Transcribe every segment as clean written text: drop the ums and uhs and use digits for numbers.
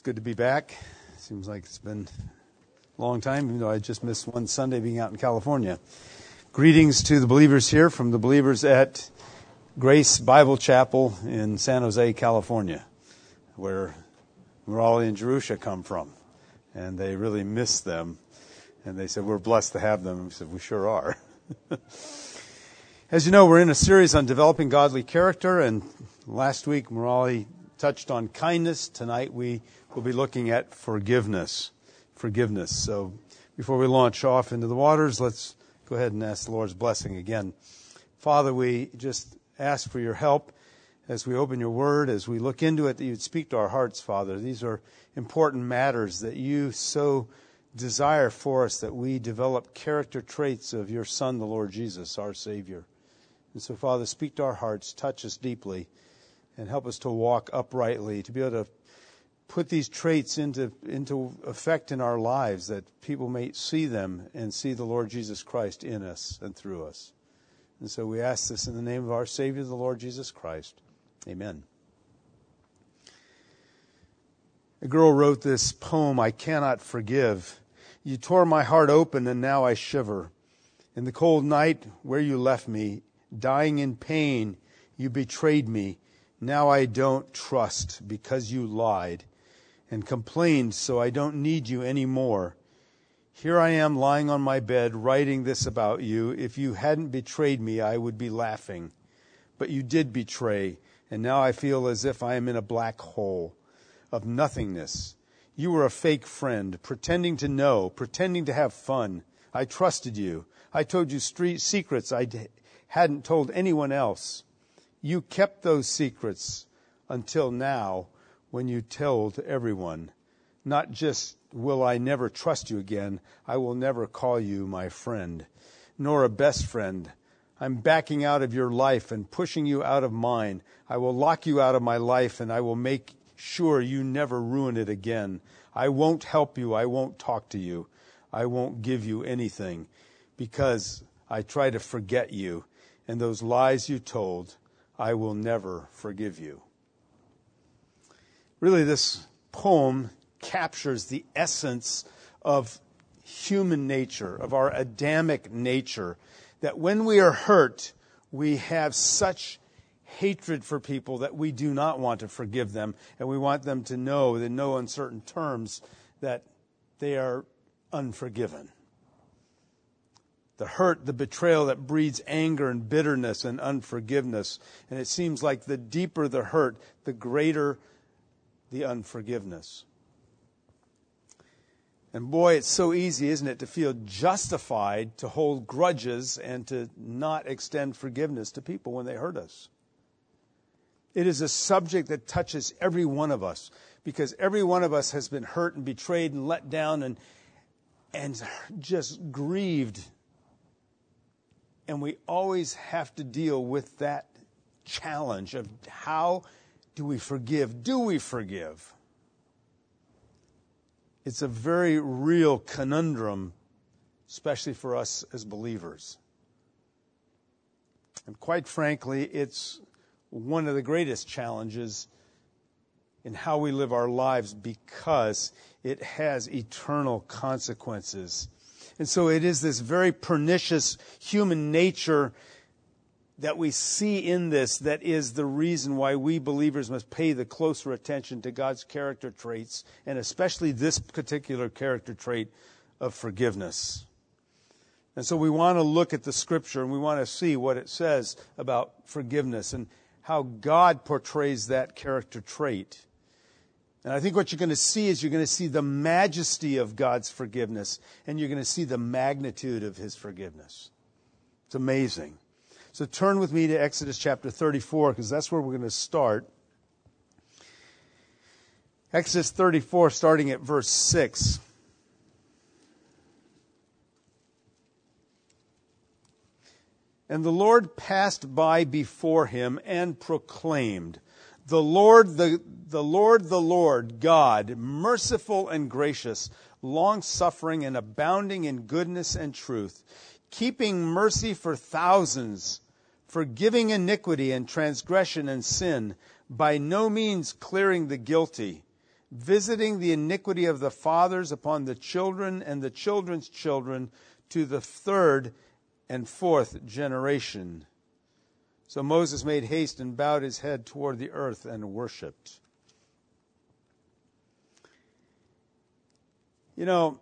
good to be back. Seems like it's been a long time, even though I just missed one Sunday being out in California. Greetings to the believers here from the believers at Grace Bible Chapel in San Jose, California, where Murali and Jerusha come from. And they really miss them. And they said, we're blessed to have them. And we said, we sure are. As you know, we're in a series on developing godly character. And last week, Murali touched on kindness. Tonight, we will be looking at forgiveness. So before we launch off into the waters, let's go ahead and ask the Lord's blessing again. Father, we just ask for your help as we open your word, as we look into it, that you'd speak to our hearts, Father. These are important matters that you so desire for us, that we develop character traits of your Son, the Lord Jesus, our Savior. And so, Father, speak to our hearts, touch us deeply, and help us to walk uprightly, to be able to put these traits into effect in our lives, that people may see them and see the Lord Jesus Christ in us and through us. And so we ask this in the name of our Savior, the Lord Jesus Christ. Amen. A girl wrote this poem, I Cannot Forgive. You tore my heart open and now I shiver. In the cold night where you left me, dying in pain, you betrayed me. Now I don't trust because you lied and complained, so I don't need you anymore. Here I am lying on my bed writing this about you. If you hadn't betrayed me, I would be laughing. But you did betray, and now I feel as if I am in a black hole of nothingness. You were a fake friend, pretending to know, pretending to have fun. I trusted you. I told you street secrets I hadn't told anyone else. You kept those secrets until now, when you told everyone. Not just will I never trust you again, I will never call you my friend, nor a best friend. I'm backing out of your life and pushing you out of mine. I will lock you out of my life, and I will make sure you never ruin it again. I won't help you. I won't talk to you. I won't give you anything, because I try to forget you, and those lies you told, I will never forgive you. Really, this poem captures the essence of human nature, of our Adamic nature, that when we are hurt, we have such hatred for people that we do not want to forgive them, and we want them to know, in no uncertain terms, that they are unforgiven. The hurt, the betrayal that breeds anger and bitterness and unforgiveness. And it seems like the deeper the hurt, the greater the unforgiveness. And boy, it's so easy, isn't it, to feel justified to hold grudges and to not extend forgiveness to people when they hurt us. It is a subject that touches every one of us, because every one of us has been hurt and betrayed and let down and just grieved. And we always have to deal with that challenge of how do we forgive? Do we forgive? It's a very real conundrum, especially for us as believers. And quite frankly, it's one of the greatest challenges in how we live our lives, because it has eternal consequences. And so it is this very pernicious human nature that we see in this that is the reason why we believers must pay the closer attention to God's character traits, and especially this particular character trait of forgiveness. And so we want to look at the Scripture, and we want to see what it says about forgiveness and how God portrays that character trait. And I think what you're going to see is you're going to see the majesty of God's forgiveness, and you're going to see the magnitude of His forgiveness. It's amazing. So turn with me to Exodus chapter 34, because that's where we're going to start. Exodus 34, starting at verse 6. And the Lord passed by before him and proclaimed, The Lord, the Lord, God, merciful and gracious, long-suffering and abounding in goodness and truth, keeping mercy for thousands, forgiving iniquity and transgression and sin, by no means clearing the guilty, visiting the iniquity of the fathers upon the children and the children's children to the third and fourth generation. So Moses made haste and bowed his head toward the earth and worshipped. You know,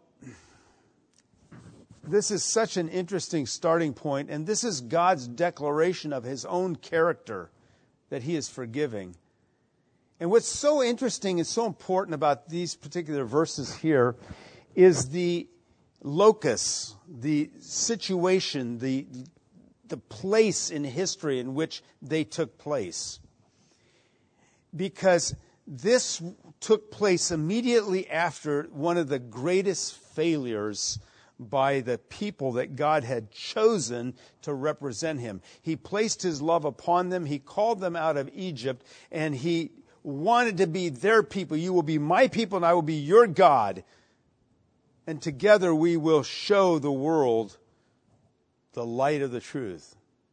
this is such an interesting starting point, and this is God's declaration of his own character, that he is forgiving. And what's so interesting and so important about these particular verses here is the locus, the situation, the place in history in which they took place. Because this took place immediately after one of the greatest failures by the people that God had chosen to represent him. He placed his love upon them. He called them out of Egypt, and he wanted to be their people. You will be my people, and I will be your God. And together we will show the world the light of the truth.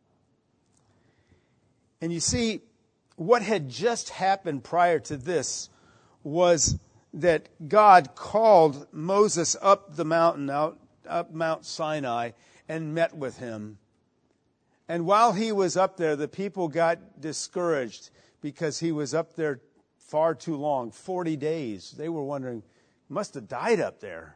And you see, what had just happened prior to this was that God called Moses up the mountain, up Mount Sinai, and met with him. And while he was up there, the people got discouraged because he was up there far too long, 40 days. They were wondering, he must have died up there.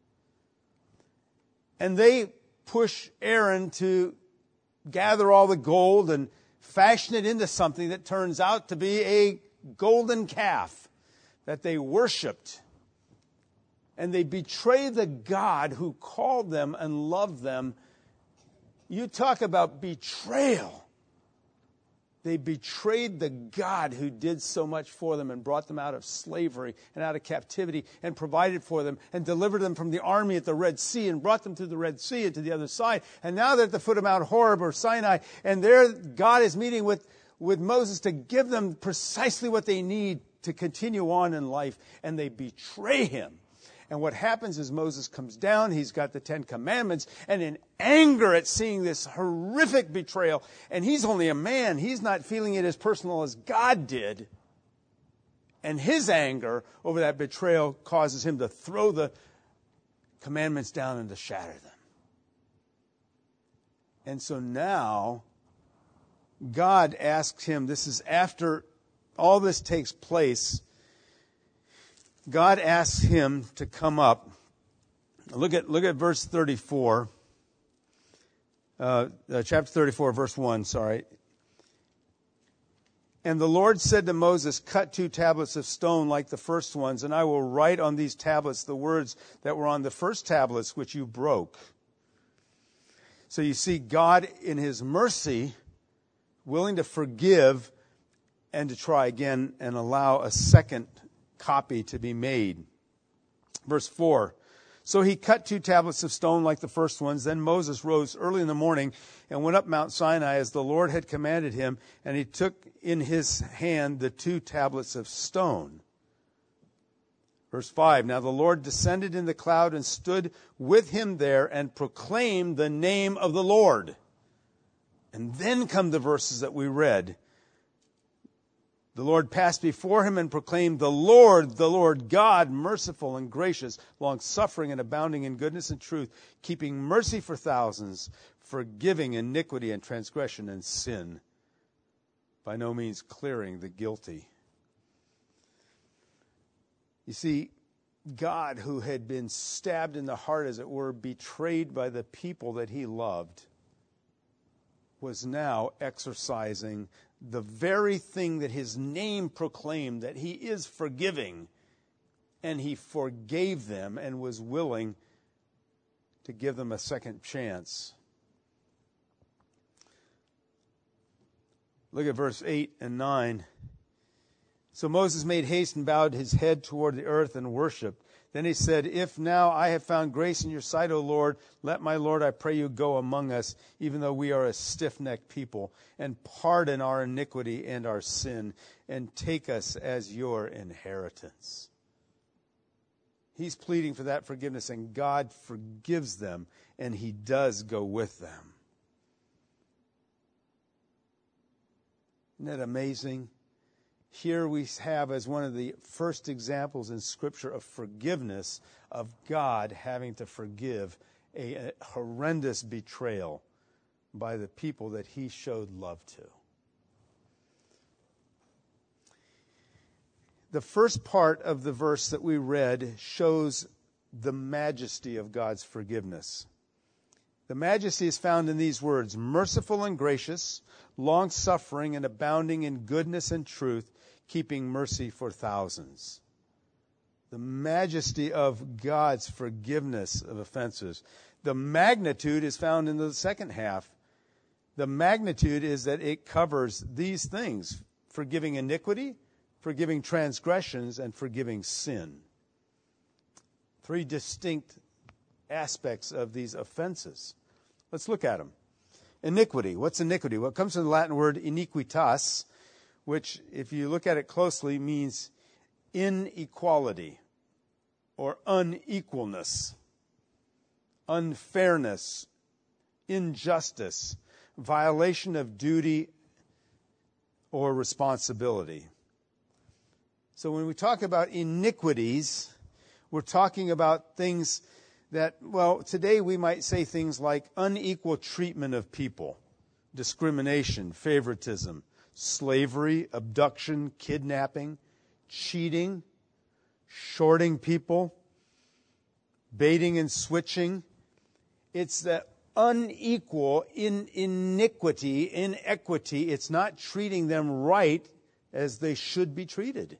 And they push Aaron to gather all the gold and fashion it into something that turns out to be a golden calf that they worshiped. And they betray the God who called them and loved them. You talk about betrayal. They betrayed the God who did so much for them and brought them out of slavery and out of captivity and provided for them and delivered them from the army at the Red Sea and brought them through the Red Sea and to the other side. And now they're at the foot of Mount Horeb or Sinai, and there God is meeting with Moses to give them precisely what they need to continue on in life, and they betray him. And what happens is Moses comes down, he's got the 10 Commandments, and in anger at seeing this horrific betrayal, and he's only a man, he's not feeling it as personal as God did. And his anger over that betrayal causes him to throw the commandments down and to shatter them. And so now, God asks him, this is after all this takes place, God asks him to come up. Look at verse 34. Chapter 34, verse 1, sorry. And the Lord said to Moses, cut 2 tablets of stone like the first ones, and I will write on these tablets the words that were on the first tablets which you broke. So you see, God in his mercy, willing to forgive and to try again and allow a second copy to be made. Verse 4. So he cut 2 tablets of stone like the first ones. Then Moses rose early in the morning and went up Mount Sinai as the Lord had commanded him, and he took in his hand the 2 tablets of stone. Verse 5. Now the Lord descended in the cloud and stood with him there and proclaimed the name of the Lord. And then come the verses that we read. The Lord passed before him and proclaimed, the Lord God, merciful and gracious, long-suffering and abounding in goodness and truth, keeping mercy for thousands, forgiving iniquity and transgression and sin, by no means clearing the guilty. You see, God, who had been stabbed in the heart, as it were, betrayed by the people that he loved, was now exercising the very thing that his name proclaimed, that he is forgiving. And he forgave them and was willing to give them a second chance. Look at verse 8 and 9. So Moses made haste and bowed his head toward the earth and worshipped. Then he said, if now I have found grace in your sight, O Lord, let my Lord, I pray you, go among us, even though we are a stiff-necked people, and pardon our iniquity and our sin, and take us as your inheritance. He's pleading for that forgiveness, and God forgives them, and he does go with them. Isn't that amazing? Here we have as one of the first examples in Scripture of forgiveness, of God having to forgive a horrendous betrayal by the people that he showed love to. The first part of the verse that we read shows the majesty of God's forgiveness. The majesty is found in these words: merciful and gracious, long-suffering and abounding in goodness and truth, keeping mercy for thousands. The majesty of God's forgiveness of offenses. The magnitude is found in the second half. The magnitude is that it covers these things: forgiving iniquity, forgiving transgressions, and forgiving sin. Three distinct aspects of these offenses. Let's look at them. Iniquity. What's iniquity? Well, it comes from the Latin word iniquitas, which, if you look at it closely, means inequality or unequalness, unfairness, injustice, violation of duty or responsibility. So when we talk about iniquities, we're talking about things that, well, today we might say things like unequal treatment of people, discrimination, favoritism, slavery, abduction, kidnapping, cheating, shorting people, baiting and switching. It's that unequal in iniquity, inequity. It's not treating them right as they should be treated.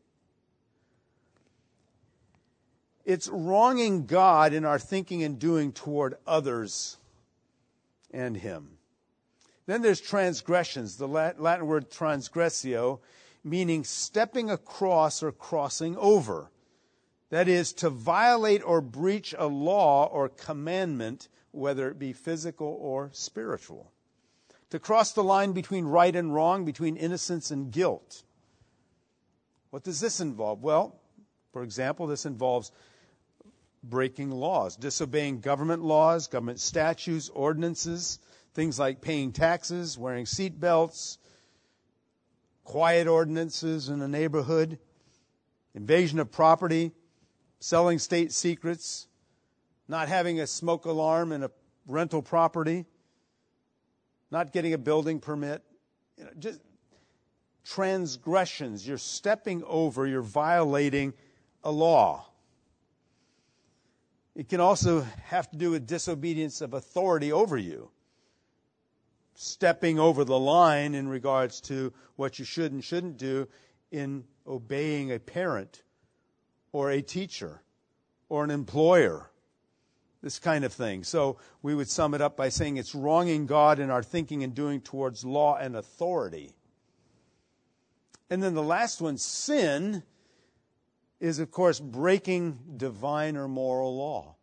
It's wronging God in our thinking and doing toward others and him. Then there's transgressions, the Latin word transgressio, meaning stepping across or crossing over. That is, to violate or breach a law or commandment, whether it be physical or spiritual. To cross the line between right and wrong, between innocence and guilt. What does this involve? Well, for example, this involves breaking laws, disobeying government laws, government statutes, ordinances, things like paying taxes, wearing seat belts, quiet ordinances in a neighborhood, invasion of property, selling state secrets, not having a smoke alarm in a rental property, not getting a building permit, just transgressions. You're stepping over, you're violating a law. It can also have to do with disobedience of authority over you. Stepping over the line in regards to what you should and shouldn't do in obeying a parent or a teacher or an employer. This kind of thing. So we would sum it up by saying it's wronging God in our thinking and doing towards law and authority. And then the last one, sin, is, of course, breaking divine or moral law.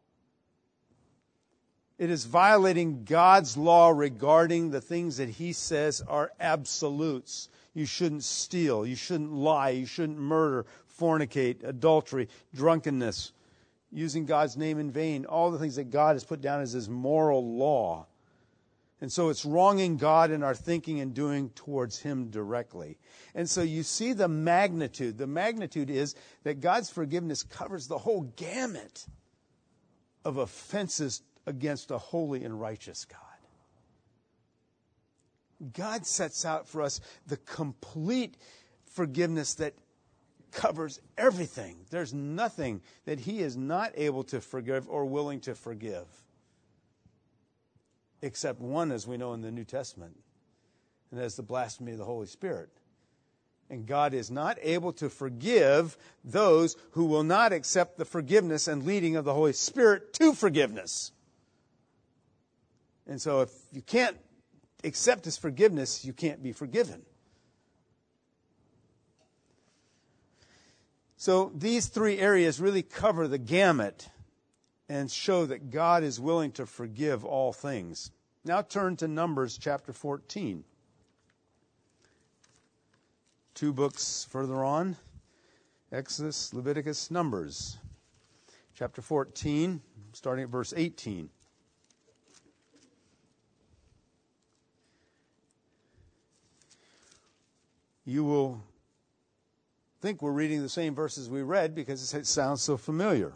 It is violating God's law regarding the things that he says are absolutes. You shouldn't steal, you shouldn't lie, you shouldn't murder, fornicate, adultery, drunkenness, using God's name in vain, all the things that God has put down as his moral law. And so it's wronging God in our thinking and doing towards him directly. And so you see the magnitude. The magnitude is that God's forgiveness covers the whole gamut of offenses against a holy and righteous God. God sets out for us the complete forgiveness that covers everything. There's nothing that he is not able to forgive or willing to forgive. Except one, as we know in the New Testament, and that's the blasphemy of the Holy Spirit. And God is not able to forgive those who will not accept the forgiveness and leading of the Holy Spirit to forgiveness. And so if you can't accept his forgiveness, you can't be forgiven. So these three areas really cover the gamut and show that God is willing to forgive all things. Now turn to Numbers chapter 14. 2 books further on, Exodus, Leviticus, Numbers. Chapter 14, starting at verse 18. You will think we're reading the same verses we read because it sounds so familiar.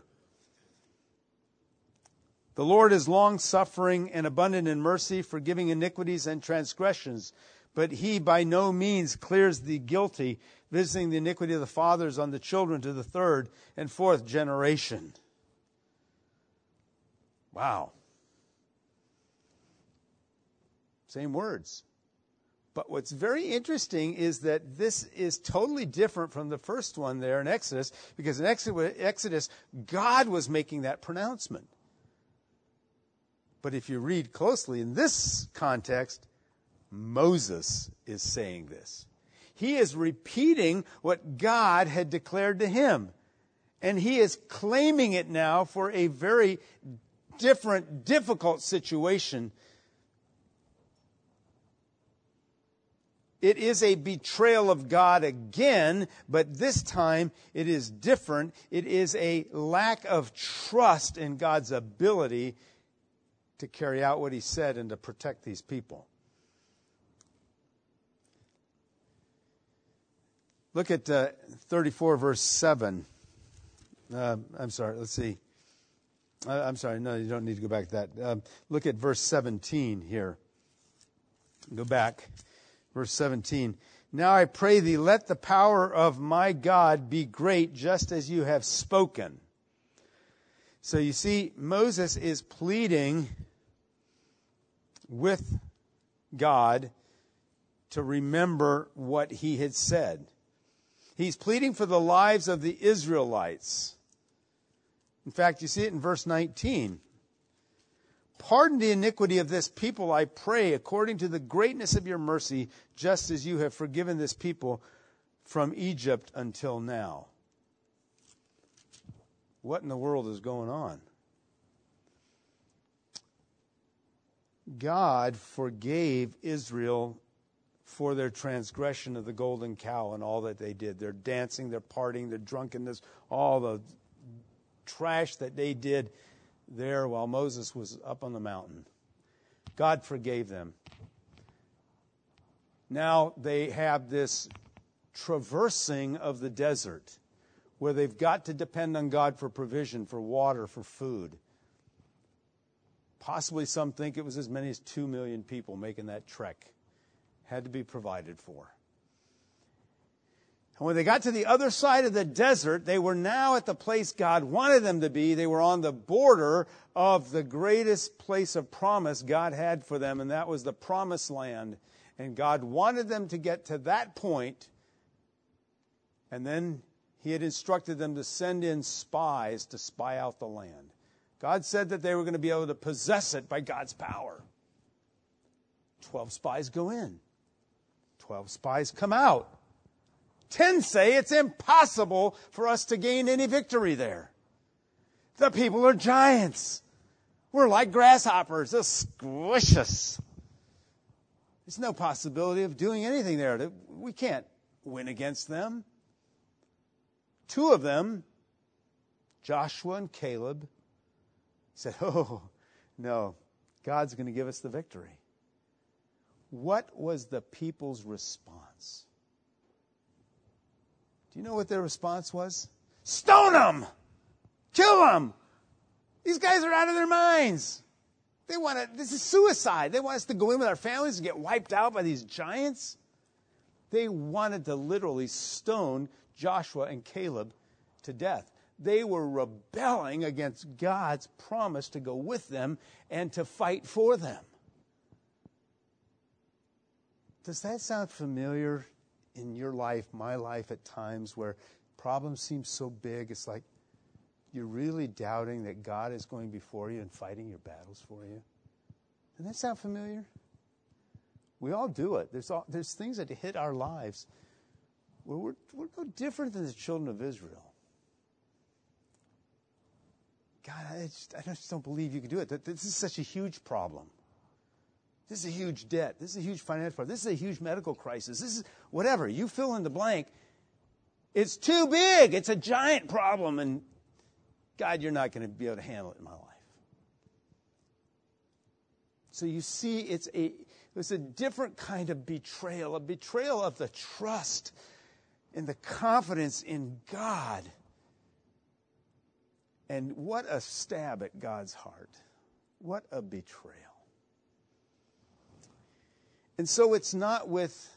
The Lord is long-suffering and abundant in mercy, forgiving iniquities and transgressions, but he by no means clears the guilty, visiting the iniquity of the fathers on the children to the third and fourth generation. Wow. Same words. But what's very interesting is that this is totally different from the first one there in Exodus, because in Exodus, God was making that pronouncement. But if you read closely in this context, Moses is saying this. He is repeating what God had declared to him. And he is claiming it now for a very different, difficult situation. It is a betrayal of God again, but this time it is different. It is a lack of trust in God's ability to carry out what he said and to protect these people. Look at 34 verse 7. I'm sorry, let's see. I'm sorry, no, you don't need to go back to that. Look at verse 17 here. Go back. Verse 17. Now I pray thee, let the power of my God be great, just as you have spoken. So you see, Moses is pleading with God to remember what he had said. He's pleading for the lives of the Israelites. In fact, you see it in verse 19. Pardon the iniquity of this people, I pray, according to the greatness of your mercy, just as you have forgiven this people from Egypt until now. What in the world is going on? God forgave Israel for their transgression of the golden cow and all that they did. Their dancing, their partying, their drunkenness, all the trash that they did there while Moses was up on the mountain. God forgave them. Now they have this traversing of the desert where they've got to depend on God for provision, for water, for food. Possibly some think it was as many as 2 million people making that trek. Had to be provided for. And when they got to the other side of the desert, they were now at the place God wanted them to be. They were on the border of the greatest place of promise God had for them, and that was the promised land. And God wanted them to get to that point, and then he had instructed them to send in spies to spy out the land. God said that they were going to be able to possess it by God's power. 12 spies go in. 12 spies come out. 10 say it's impossible for us to gain any victory there. The people are giants. We're like grasshoppers. They'll squish us. There's no possibility of doing anything there. We can't win against them. 2 of them, Joshua and Caleb, said, oh, no, God's going to give us the victory. What was the people's response? Do you know what their response was? Stone them! Kill them! These guys are out of their minds. This is suicide. They want us to go in with our families and get wiped out by these giants. They wanted to literally stone Joshua and Caleb to death. They were rebelling against God's promise to go with them and to fight for them. Does that sound familiar in your life, my life at times, where problems seem so big, it's like you're really doubting that God is going before you and fighting your battles for you? Doesn't that sound familiar? We all do it. There's things that hit our lives where we're no different than the children of Israel. God, I just don't believe you can do it. This is such a huge problem. This is a huge debt. This is a huge financial problem. This is a huge medical crisis. This is whatever. You fill in the blank. It's too big. It's a giant problem. And God, you're not going to be able to handle it in my life. So you see, it's a different kind of betrayal, a betrayal of the trust in the confidence in God. And what a stab at God's heart. What a betrayal. And so it's not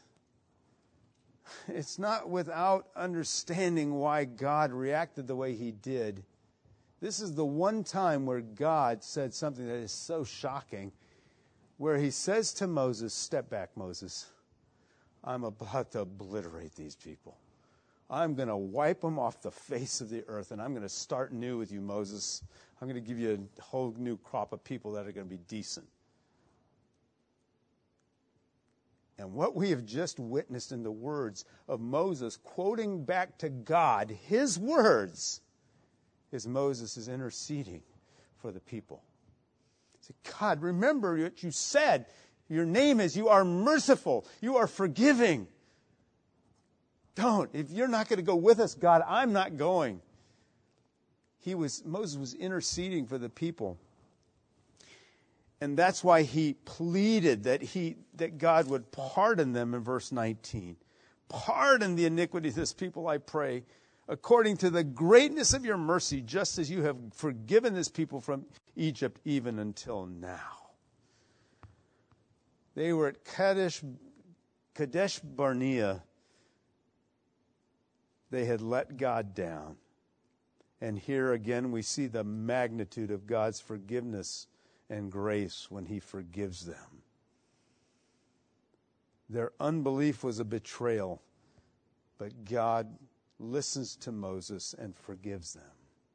without understanding why God reacted the way he did. This is the one time where God said something that is so shocking, where he says to Moses, "Step back, Moses. I'm about to obliterate these people. I'm going to wipe them off the face of the earth, and I'm going to start new with you, Moses. I'm going to give you a whole new crop of people that are going to be decent." And what we have just witnessed in the words of Moses, quoting back to God his words, is Moses is interceding for the people. He said, God, remember what you said. Your name is, you are merciful. You are forgiving. Don't. If you're not going to go with us, God, I'm not going. Moses was interceding for the people. And that's why he pleaded that God would pardon them in verse 19. Pardon the iniquity of this people, I pray, according to the greatness of your mercy, just as you have forgiven this people from Egypt even until now. They were at Kadesh Barnea. They had let God down. And here again we see the magnitude of God's forgiveness and grace when he forgives them. Their unbelief was a betrayal, but God listens to Moses and forgives them.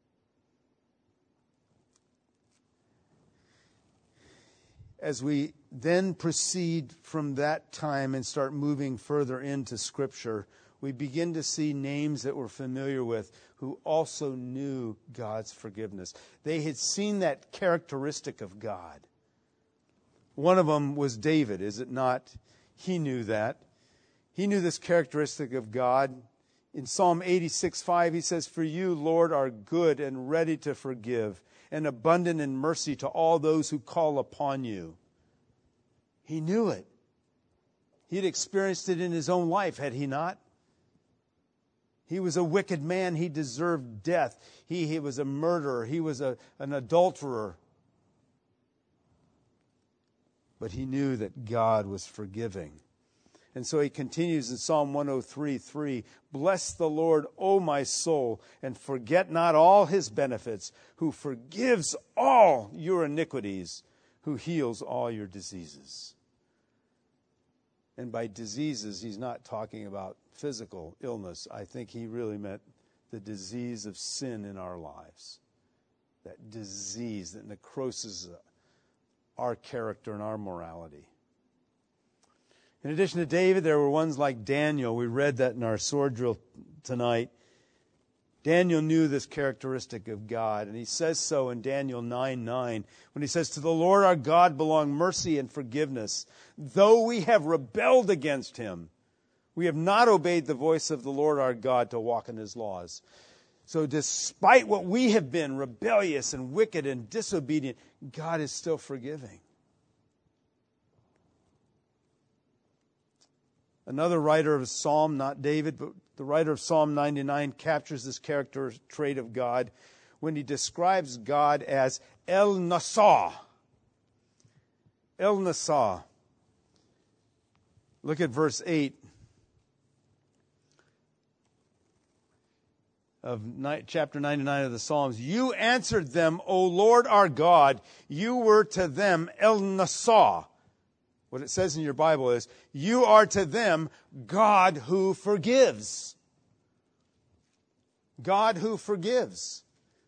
As we then proceed from that time and start moving further into Scripture, we begin to see names that we're familiar with who also knew God's forgiveness. They had seen that characteristic of God. One of them was David, is it not? He knew that. He knew this characteristic of God. In Psalm 86:5, he says, "For you, Lord, are good and ready to forgive, and abundant in mercy to all those who call upon you." He knew it. He'd experienced it in his own life, had he not? He was a wicked man. He deserved death. He was a murderer. He was an adulterer. But he knew that God was forgiving. And so he continues in Psalm 103:3, "Bless the Lord, O my soul, and forget not all his benefits, who forgives all your iniquities, who heals all your diseases." And by diseases, he's not talking about physical illness. I think he really meant the disease of sin in our lives. That disease that necroses our character and our morality. In addition to David, there were ones like Daniel. We read that in our sword drill tonight. Daniel knew this characteristic of God, and he says so in Daniel 9:9, when he says, "To the Lord our God belong mercy and forgiveness. Though we have rebelled against him, we have not obeyed the voice of the Lord our God to walk in his laws." So despite what we have been, rebellious and wicked and disobedient, God is still forgiving. Another writer of a psalm, not David, but the writer of Psalm 99, captures this character trait of God when he describes God as El Nassau. El Nassau. Look at verse 8 of chapter 99 of the Psalms. "You answered them, O Lord our God. You were to them El Nassau." What it says in your Bible is, "You are to them God who forgives." God who forgives.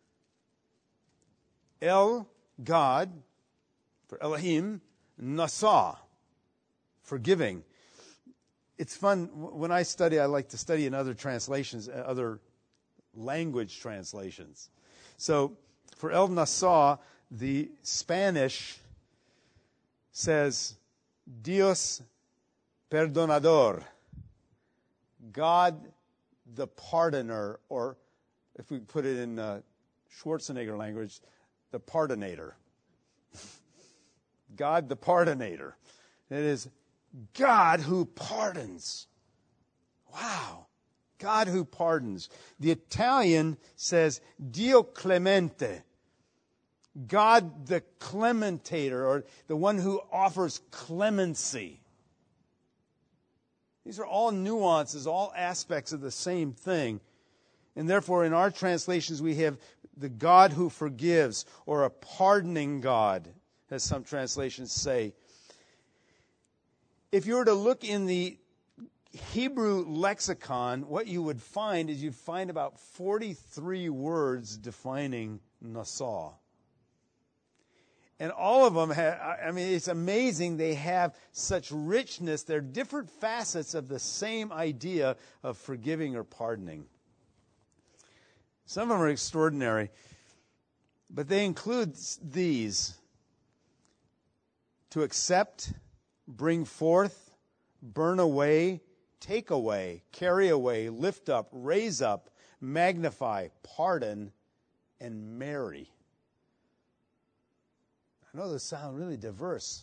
El, God, for Elohim, Nassau, forgiving. It's fun, when I study, I like to study in other translations, other language translations. So, for El Nassau, the Spanish says, Dios perdonador, God the pardoner, or if we put it in Schwarzenegger language, the pardonator. God the pardonator. It is God who pardons. Wow. God who pardons. The Italian says Dio clemente. God the clementator, or the one who offers clemency. These are all nuances, all aspects of the same thing. And therefore, in our translations, we have the God who forgives, or a pardoning God, as some translations say. If you were to look in the Hebrew lexicon, what you would find is you'd find about 43 words defining Nassau. And all of them it's amazing they have such richness. They're different facets of the same idea of forgiving or pardoning. Some of them are extraordinary, but they include these: to accept, bring forth, burn away, take away, carry away, lift up, raise up, magnify, pardon, and marry. I know those sound really diverse,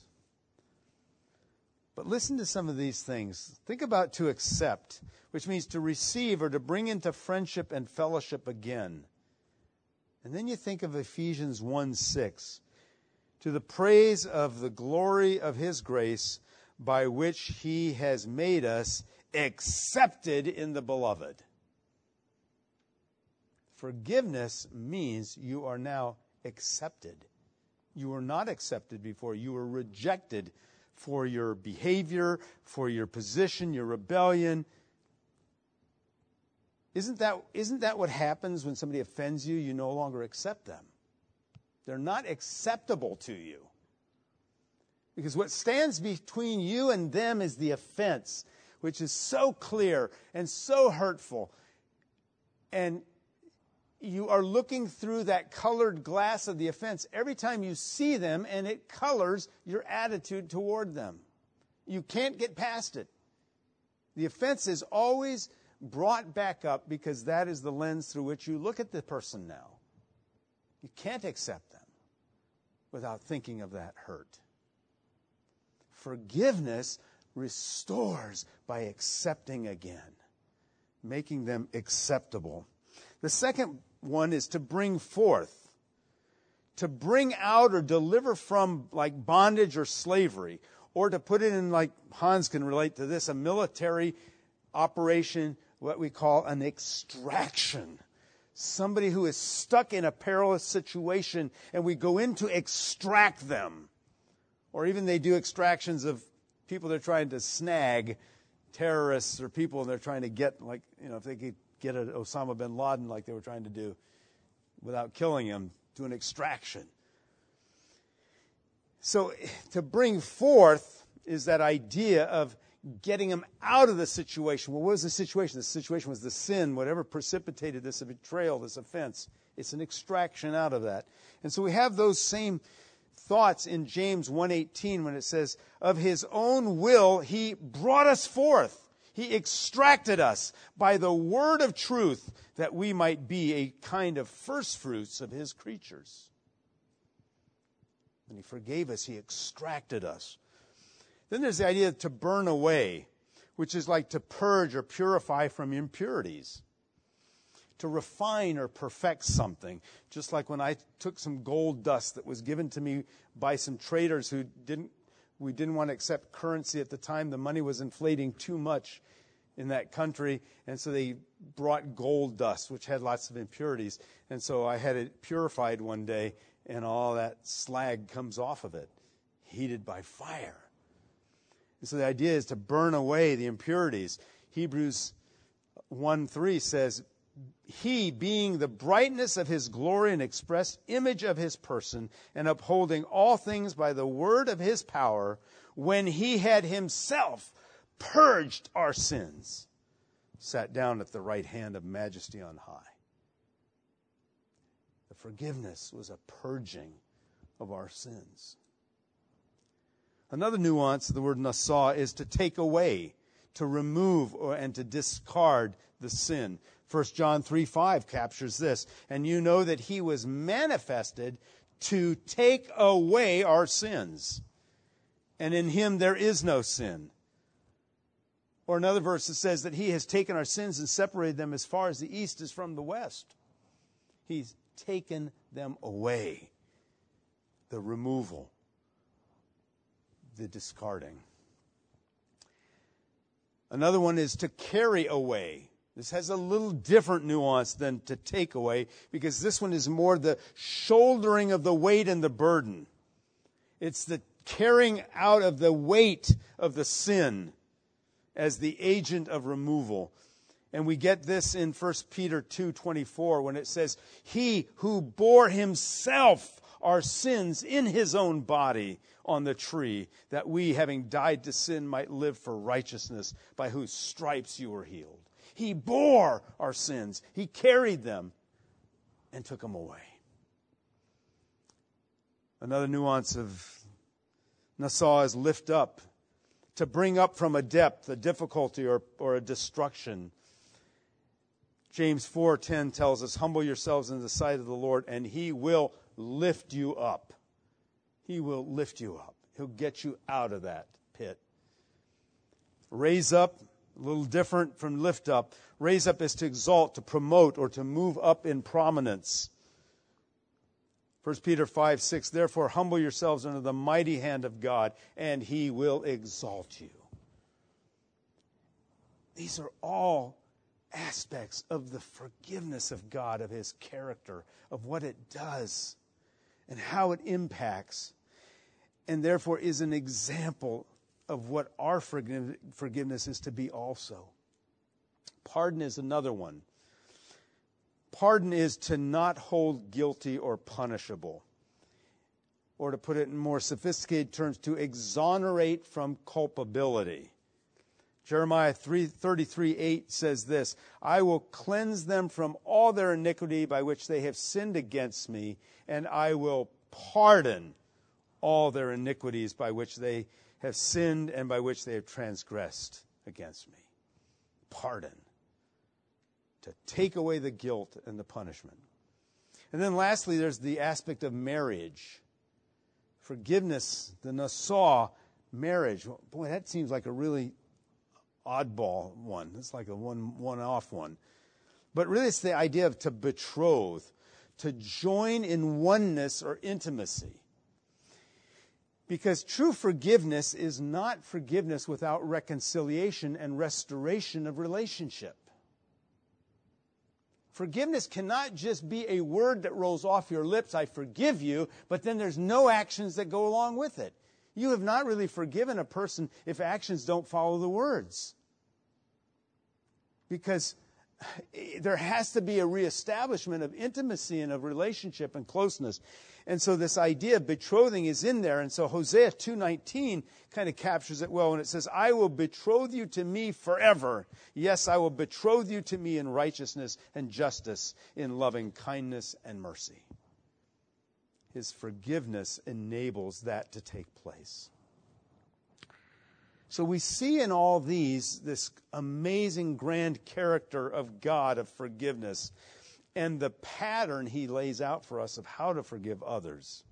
but listen to some of these things. Think about to accept, which means to receive or to bring into friendship and fellowship again. And then you think of Ephesians 1:6, to the praise of the glory of His grace, by which He has made us accepted in the Beloved. Forgiveness means you are now accepted. You were not accepted before. You were rejected for your behavior, for your position, your rebellion. Isn't that what happens when somebody offends you? You no longer accept them. They're not acceptable to you. Because what stands between you and them is the offense, which is so clear and so hurtful. And you are looking through that colored glass of the offense every time you see them, and it colors your attitude toward them. You can't get past it. The offense is always brought back up because that is the lens through which you look at the person now. You can't accept them without thinking of that hurt. Forgiveness restores by accepting again, making them acceptable. The second one is to bring forth, to bring out or deliver from like bondage or slavery, or to put it in, like Hans can relate to this, a military operation, what we call an extraction. Somebody who is stuck in a perilous situation and we go in to extract them. Or even they do extractions of people they're trying to snag, terrorists or people they're trying to get, like, if they could get an Osama bin Laden like they were trying to do without killing him, to an extraction. So to bring forth is that idea of getting him out of the situation. Well, what was the situation? The situation was the sin, whatever precipitated this betrayal, this offense. It's an extraction out of that. And so we have those same thoughts in James 1:18 when it says, of His own will He brought us forth. He extracted us by the word of truth that we might be a kind of first fruits of His creatures. When He forgave us, He extracted us. Then there's the idea to burn away, which is like to purge or purify from impurities. To refine or perfect something. Just like when I took some gold dust that was given to me by some traders who we didn't want to accept currency at the time. The money was inflating too much in that country. And so they brought gold dust, which had lots of impurities. And so I had it purified one day, and all that slag comes off of it, heated by fire. And so the idea is to burn away the impurities. Hebrews 1:3 says, He, being the brightness of His glory and express image of His person, and upholding all things by the word of His power, when He had Himself purged our sins, sat down at the right hand of majesty on high. The forgiveness was a purging of our sins. Another nuance of the word Nassau is to take away, to remove, and to discard the sin. 1 John 3:5 captures this. And you know that He was manifested to take away our sins. And in Him there is no sin. Or another verse that says that he has taken our sins and separated them as far as the east is from the west. He's taken them away. The removal, the discarding. Another one is to carry away. This has a little different nuance than to take away, because this one is more the shouldering of the weight and the burden. It's the carrying out of the weight of the sin as the agent of removal. And we get this in 1 Peter 2:24 when it says, he who bore himself our sins in his own body on the tree, that we, having died to sin, might live for righteousness, by whose stripes you were healed. He bore our sins. He carried them and took them away. Another nuance of Nasah is lift up, to bring up from a depth, a difficulty, or a destruction. James 4:10 tells us, humble yourselves in the sight of the Lord, and he will lift you up. He will lift you up. He'll get you out of that pit. Raise up, a little different from lift up. Raise up is to exalt, to promote, or to move up in prominence. 1 Peter 5:6, therefore humble yourselves under the mighty hand of God, and he will exalt you. These are all aspects of the forgiveness of God, of his character, of what it does, and how it impacts, and therefore is an example of what our forgiveness is to be also. Pardon is another one. Pardon is to not hold guilty or punishable. Or to put it in more sophisticated terms, to exonerate from culpability. Jeremiah 33:8 says this, I will cleanse them from all their iniquity by which they have sinned against me, and I will pardon all their iniquities by which they have sinned and by which they have transgressed against me. Pardon. To take away the guilt and the punishment. And then lastly, there's the aspect of marriage. Forgiveness, the Nasah, marriage. Boy, that seems like a really oddball one. It's like a one-off one. But really it's the idea of to betroth, to join in oneness or intimacy. Because true forgiveness is not forgiveness without reconciliation and restoration of relationship. Forgiveness cannot just be a word that rolls off your lips, I forgive you, but then there's no actions that go along with it. You have not really forgiven a person if actions don't follow the words. Because there has to be a reestablishment of intimacy and of relationship and closeness. And so this idea of betrothing is in there. And so Hosea 2:19 kind of captures it well when it says, I will betroth you to me forever. Yes, I will betroth you to me in righteousness and justice, in loving kindness and mercy. His forgiveness enables that to take place. So we see in all these this amazing grand character of God of forgiveness and the pattern he lays out for us of how to forgive others.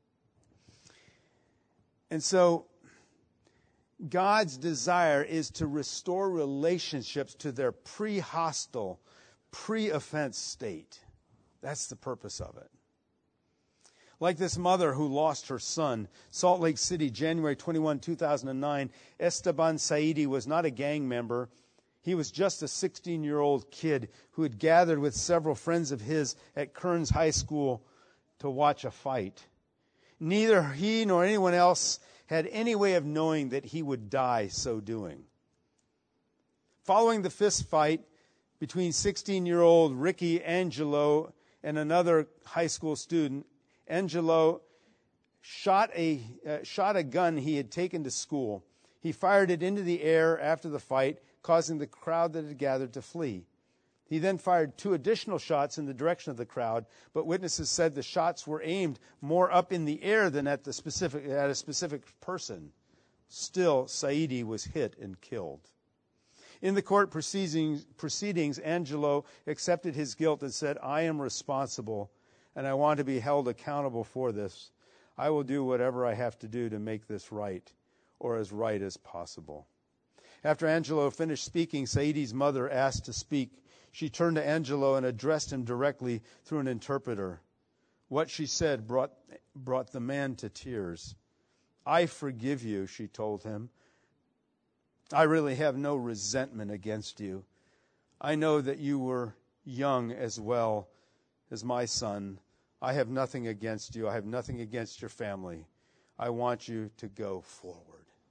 And so God's desire is to restore relationships to their pre-hostile, pre-offense state. That's the purpose of it. Like this mother who lost her son, Salt Lake City, January 21, 2009, Esteban Saidi was not a gang member. He was just a 16-year-old kid who had gathered with several friends of his at Kearns High School to watch a fight. Neither he nor anyone else had any way of knowing that he would die so doing. Following the fist fight between 16-year-old Ricky Angelo and another high school student, Angelo shot a gun he had taken to school. He fired it into the air after the fight, causing the crowd that had gathered to flee. He then fired 2 additional shots in the direction of the crowd, but witnesses said the shots were aimed more up in the air than at a specific person. Still, Saidi was hit and killed. In the court proceedings, Angelo accepted his guilt and said, I am responsible, and I want to be held accountable for this. I will do whatever I have to do to make this right, or as right as possible. After Angelo finished speaking, Saidi's mother asked to speak. She turned to Angelo and addressed him directly through an interpreter. What she said brought the man to tears. "I forgive you," she told him. "I really have no resentment against you. I know that you were young as well as my son. I have nothing against you. I have nothing against your family. I want you to go forward."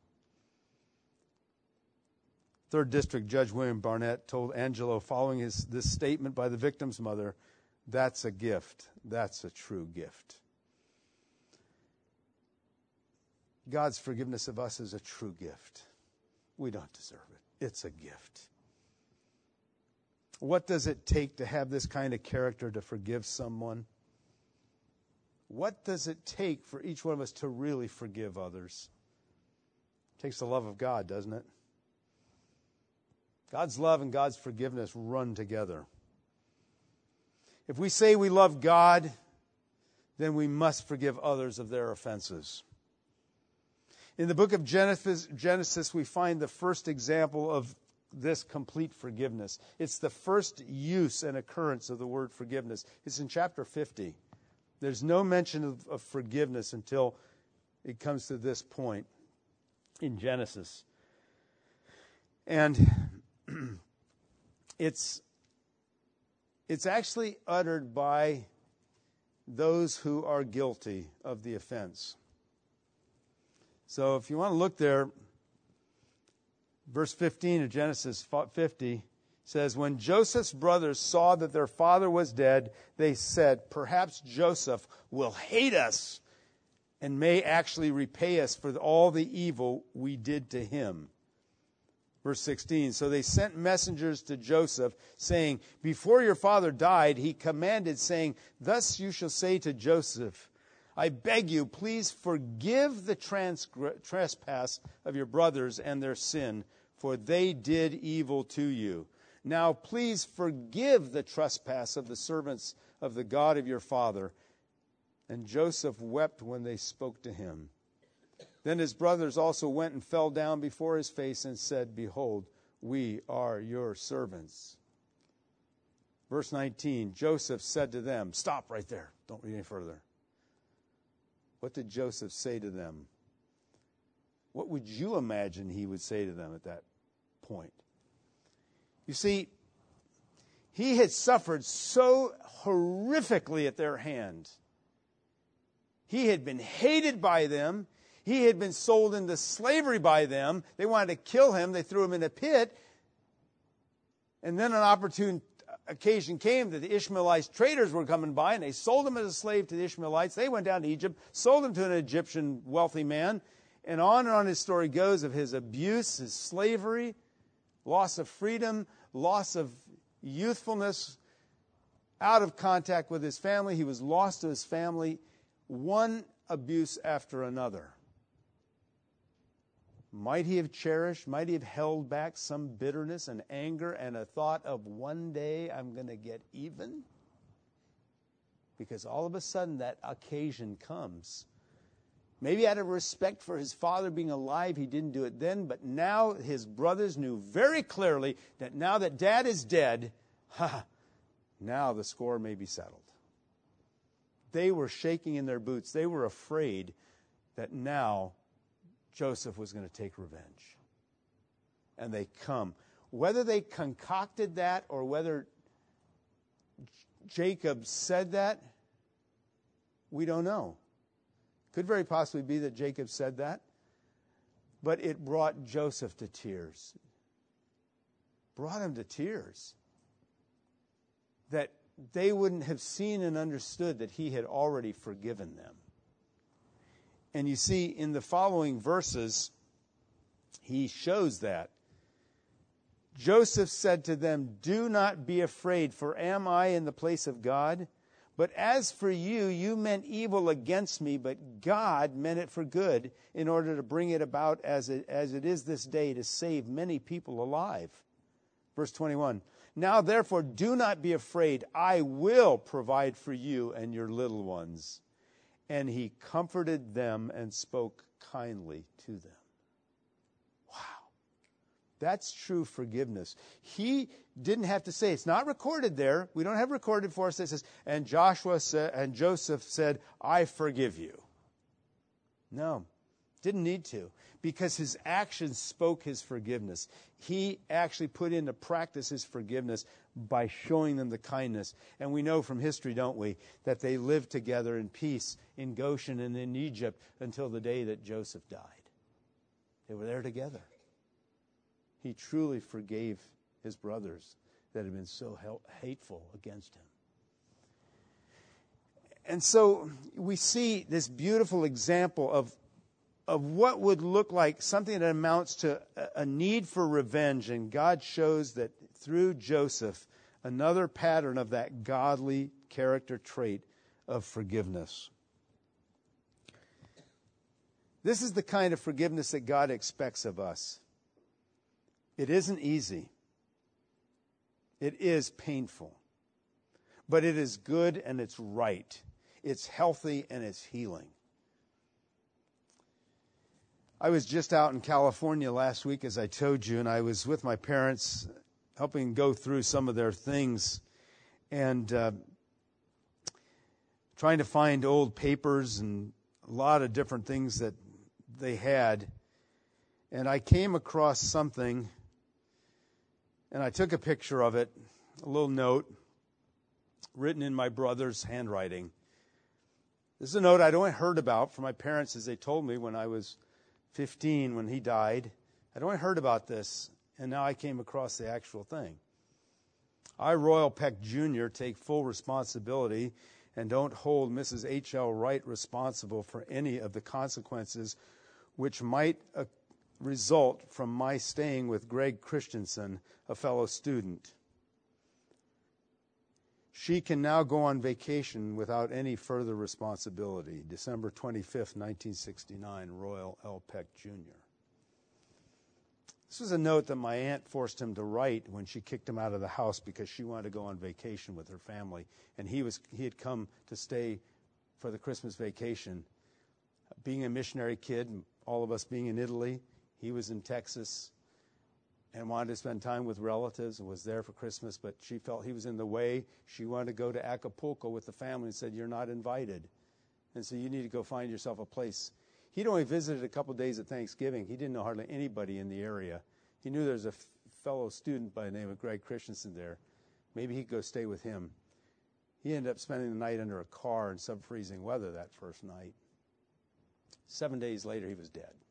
3rd District Judge William Barnett told Angelo following this statement by the victim's mother, "That's a gift. That's a true gift." God's forgiveness of us is a true gift. We don't deserve it. It's a gift. What does it take to have this kind of character to forgive someone? What does it take for each one of us to really forgive others? It takes the love of God, doesn't it? God's love and God's forgiveness run together. If we say we love God, then we must forgive others of their offenses. In the book of Genesis, we find the first example of this complete forgiveness. It's the first use and occurrence of the word forgiveness. It's in chapter 50. There's no mention of forgiveness until it comes to this point in Genesis. And it's actually uttered by those who are guilty of the offense. So if you want to look there, verse 15 of Genesis 50 says, "When Joseph's brothers saw that their father was dead, they said, 'Perhaps Joseph will hate us and may actually repay us for all the evil we did to him.'" Verse 16, "So they sent messengers to Joseph, saying, 'Before your father died, he commanded, saying, Thus you shall say to Joseph, I beg you, please forgive the trespass of your brothers and their sin, for they did evil to you. Now please forgive the trespass of the servants of the God of your father.' And Joseph wept when they spoke to him. Then his brothers also went and fell down before his face and said, 'Behold, we are your servants.'" Verse 19, Joseph said to them, stop right there. Don't read any further. What did Joseph say to them? What would you imagine he would say to them at that point? You see, he had suffered so horrifically at their hand. He had been hated by them. He had been sold into slavery by them. They wanted to kill him. They threw him in a pit. And then an opportune occasion came that the Ishmaelite traders were coming by, and they sold him as a slave to the Ishmaelites. They went down to Egypt, sold him to an Egyptian wealthy man, and on his story goes of his abuse, his slavery, loss of freedom, loss of youthfulness, out of contact with his family. He was lost to his family, one abuse after another. Might he have cherished, might he have held back some bitterness and anger and a thought of one day I'm going to get even? Because all of a sudden that occasion comes. Maybe out of respect for his father being alive, he didn't do it then, but now his brothers knew very clearly that now that dad is dead, now the score may be settled. They were shaking in their boots. They were afraid that now Joseph was going to take revenge. And they come. Whether they concocted that or whether Jacob said that, we don't know. Could very possibly be that Jacob said that. But it brought Joseph to tears. Brought him to tears. That they wouldn't have seen and understood that he had already forgiven them. And you see, in the following verses, he shows that. Joseph said to them, "Do not be afraid, for am I in the place of God? But as for you, you meant evil against me, but God meant it for good, in order to bring it about as it is this day, to save many people alive." Verse 21, "Now therefore do not be afraid. I will provide for you and your little ones." And he comforted them and spoke kindly to them. Wow. That's true forgiveness. He didn't have to say, it's not recorded there. We don't have recorded for us. It says, and Joshua and Joseph said, I forgive you. No, didn't need to, because his actions spoke his forgiveness. He actually put into practice his forgiveness by showing them the kindness. And we know from history, don't we, that they lived together in peace in Goshen and in Egypt until the day that Joseph died. They were there together. He truly forgave his brothers that had been so hateful against him. And so we see this beautiful example of what would look like something that amounts to a need for revenge. And God shows that through Joseph, another pattern of that godly character trait of forgiveness. This is the kind of forgiveness that God expects of us. It isn't easy. It is painful. But it is good and it's right. It's healthy and it's healing. I was just out in California last week, as I told you, and I was with my parents helping go through some of their things and trying to find old papers and a lot of different things that they had. And I came across something, and I took a picture of it, a little note written in my brother's handwriting. This is a note I'd only heard about from my parents as they told me when I was 15, when he died. I'd only heard about this, and now I came across the actual thing. I, Royal Peck Jr., take full responsibility and don't hold Mrs. H.L. Wright responsible for any of the consequences which might result from my staying with Greg Christensen, a fellow student. She can now go on vacation without any further responsibility. December 25th, 1969, Royal L. Peck Jr. This was a note that my aunt forced him to write when she kicked him out of the house because she wanted to go on vacation with her family. And he had come to stay for the Christmas vacation. Being a missionary kid, all of us being in Italy, he was in Texas and wanted to spend time with relatives and was there for Christmas, but she felt he was in the way. She wanted to go to Acapulco with the family and said, you're not invited. And so you need to go find yourself a place. He'd only visited a couple days at Thanksgiving. He didn't know hardly anybody in the area. He knew there was a fellow student by the name of Greg Christensen there. Maybe he'd go stay with him. He ended up spending the night under a car in sub-freezing weather that first night. 7 days later, he was dead.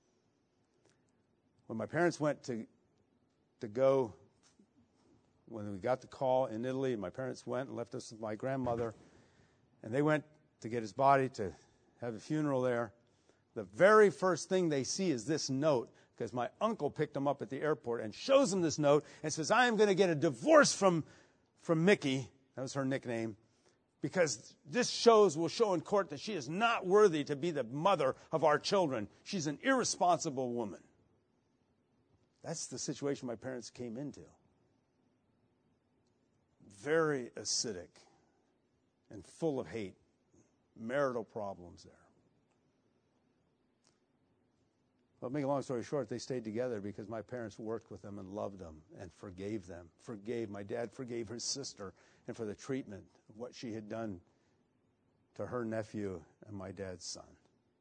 When my parents went to go, when we got the call in Italy, my parents went and left us with my grandmother, and they went to get his body to have a funeral there. The very first thing they see is this note, because my uncle picked him up at the airport and shows him this note and says, I am going to get a divorce from Mickey, that was her nickname, because this will show in court that she is not worthy to be the mother of our children. She's an irresponsible woman. That's the situation my parents came into. Very acidic and full of hate. Marital problems there. Well, to make a long story short, they stayed together because my parents worked with them and loved them and forgave them. My dad forgave his sister and for the treatment of what she had done to her nephew and my dad's son.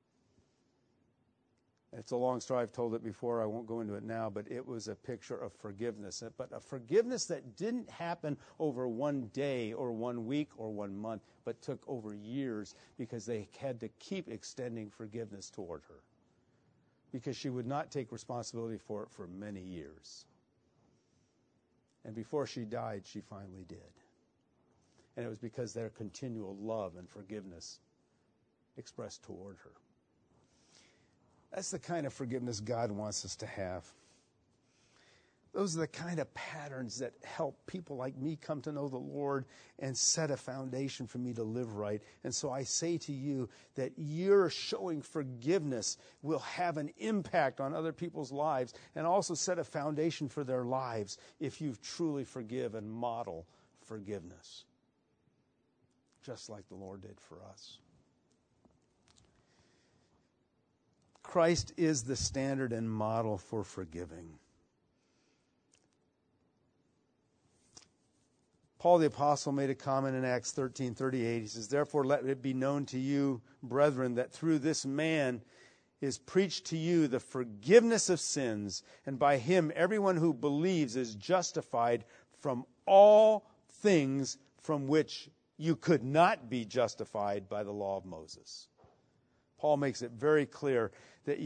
It's a long story. I've told it before. I won't go into it now, but it was a picture of forgiveness. But a forgiveness that didn't happen over 1 day or 1 week or 1 month, but took over years because they had to keep extending forgiveness toward her, because she would not take responsibility for it for many years. And before she died, she finally did. And it was because their continual love and forgiveness expressed toward her. That's the kind of forgiveness God wants us to have. Those are the kind of patterns that help people like me come to know the Lord and set a foundation for me to live right. And so I say to you that your showing forgiveness will have an impact on other people's lives and also set a foundation for their lives if you truly forgive and model forgiveness, just like the Lord did for us. Christ is the standard and model for forgiving. Paul the Apostle made a comment in Acts 13:38. He says, "Therefore let it be known to you, brethren, that through this man is preached to you the forgiveness of sins, and by him everyone who believes is justified from all things from which you could not be justified by the law of Moses." Paul makes it very clear that,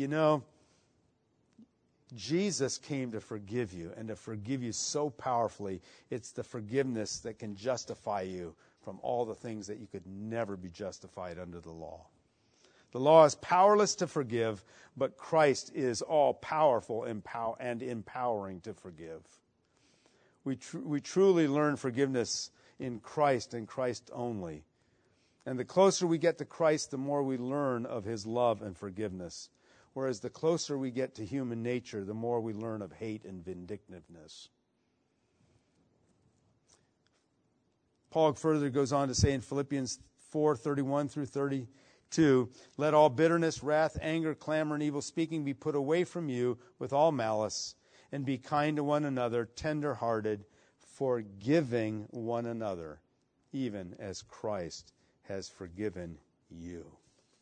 Jesus came to forgive you, and to forgive you so powerfully. It's the forgiveness that can justify you from all the things that you could never be justified under the law. The law is powerless to forgive, but Christ is all powerful and empowering to forgive. We truly learn forgiveness in Christ and Christ only. And the closer we get to Christ, the more we learn of his love and forgiveness. Whereas the closer we get to human nature, the more we learn of hate and vindictiveness. Paul further goes on to say in Philippians 4:31 through 32, "Let all bitterness, wrath, anger, clamor, and evil speaking be put away from you with all malice, and be kind to one another, tender-hearted, forgiving one another, even as Christ has forgiven you."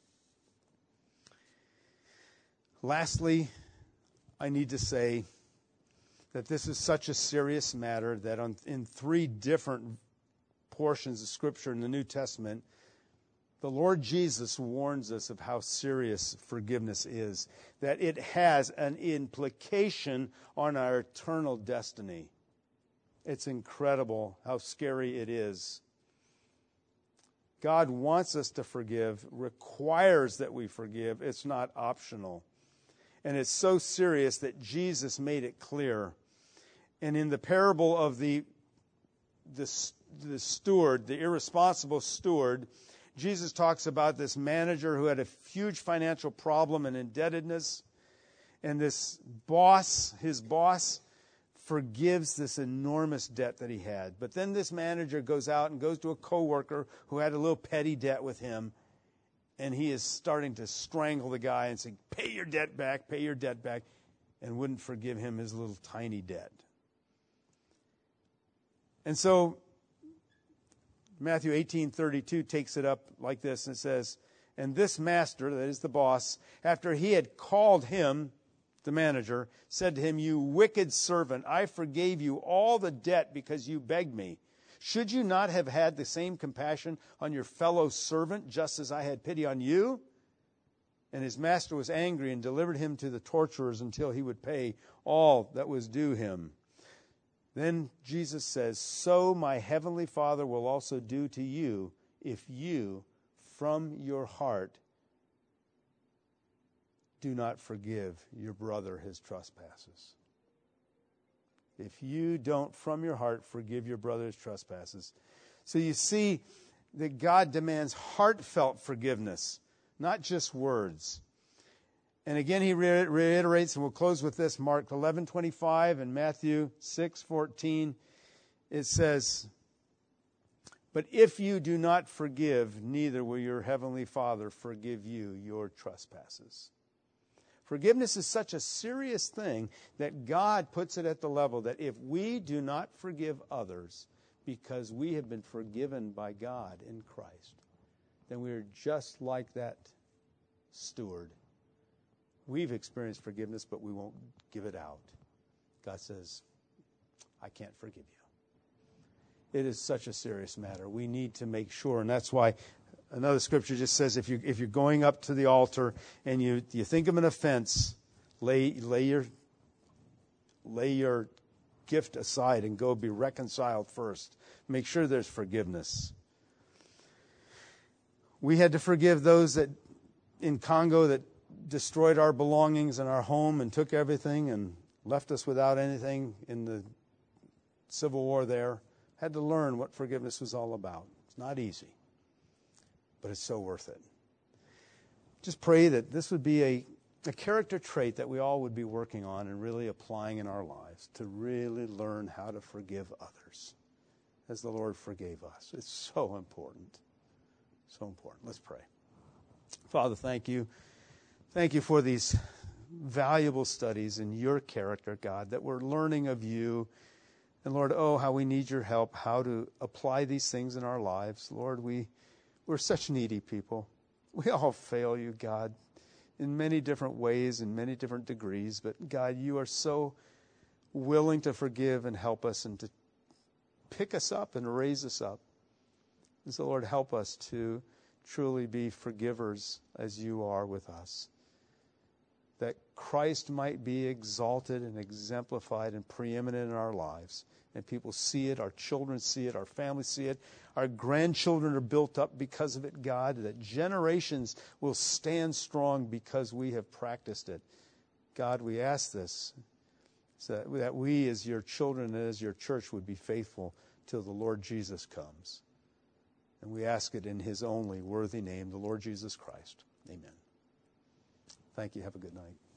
Lastly, I need to say that this is such a serious matter that in 3 different portions of Scripture in the New Testament, the Lord Jesus warns us of how serious forgiveness is, that it has an implication on our eternal destiny. It's incredible how scary it is. God wants us to forgive, requires that we forgive. It's not optional. And it's so serious that Jesus made it clear. And in the parable of the steward, the irresponsible steward, Jesus talks about this manager who had a huge financial problem and indebtedness. And this boss, his boss, forgives this enormous debt that he had. But then this manager goes out and goes to a coworker who had a little petty debt with him. And he is starting to strangle the guy and say, pay your debt back, and wouldn't forgive him his little tiny debt. And so Matthew 18:32 takes it up like this and says, "And this master," that is the boss, "after he had called him," the manager, "said to him, 'You wicked servant, I forgave you all the debt because you begged me. Should you not have had the same compassion on your fellow servant, just as I had pity on you?' And his master was angry and delivered him to the torturers until he would pay all that was due him." Then Jesus says, "So my heavenly Father will also do to you if you, from your heart, do not forgive your brother his trespasses." If you don't, from your heart, forgive your brother's trespasses. So you see that God demands heartfelt forgiveness, not just words. And again, he reiterates, and we'll close with this, Mark 11:25 and Matthew 6:14. It says, "But if you do not forgive, neither will your heavenly Father forgive you your trespasses." Forgiveness is such a serious thing that God puts it at the level that if we do not forgive others because we have been forgiven by God in Christ, then we are just like that steward. We've experienced forgiveness, but we won't give it out. God says, "I can't forgive you." It is such a serious matter. We need to make sure, and that's why another scripture just says if you're going up to the altar and you think of an offense, lay your gift aside and go be reconciled first. Make sure there's forgiveness. We had to forgive those that in Congo that destroyed our belongings and our home and took everything and left us without anything in the civil war there. Had to learn what forgiveness was all about. It's not easy, but it's so worth it. Just pray that this would be a character trait that we all would be working on and really applying in our lives to really learn how to forgive others as the Lord forgave us. It's so important. So important. Let's pray. Father, thank you. Thank you for these valuable studies in your character, God, that we're learning of you, And Lord, oh, how we need your help, how to apply these things in our lives. Lord, we're such needy people. We all fail you, God, in many different ways, in many different degrees. But God, you are so willing to forgive and help us and to pick us up and raise us up. And so, Lord, help us to truly be forgivers as you are with us, that Christ might be exalted and exemplified and preeminent in our lives. And people see it, our children see it, our families see it, our grandchildren are built up because of it, God, that generations will stand strong because we have practiced it. God, we ask this, so that we as your children and as your church would be faithful till the Lord Jesus comes. And we ask it in his only worthy name, the Lord Jesus Christ. Amen. Thank you. Have a good night.